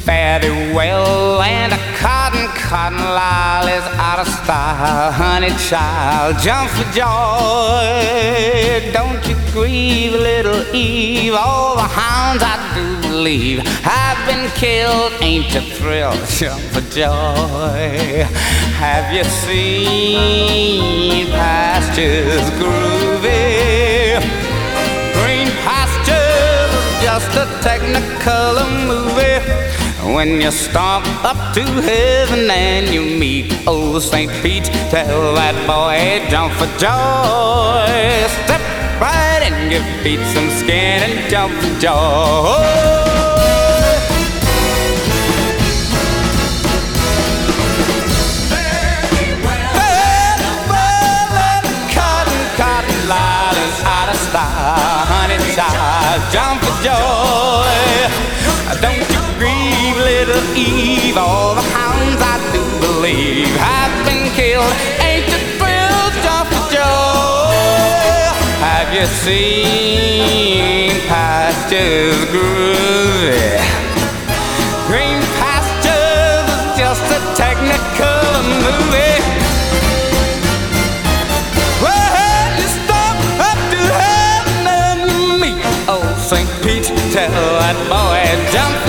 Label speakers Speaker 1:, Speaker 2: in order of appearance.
Speaker 1: fare thee well, and a cotton lyle is out of style. Honey child, jump for joy, don't you grieve, little Eve. All the hounds, I do believe, have been killed. Ain't you thrilled? Jump for joy. Have you seen pastures groovy? Green pastures, just a technicolor movie. When you stomp up to heaven and you meet old St. Pete, tell that boy, jump for joy. Step right in, give Pete some skin and jump for joy. Honey child, jump for joy. Don't you grieve, little Eve. All the hounds, I do believe, have been killed. Ain't you thrilled? Jump for joy. Have you seen pastures groovy? Green pastures is just a technicolor movie. St. Pete, tell that boy, jump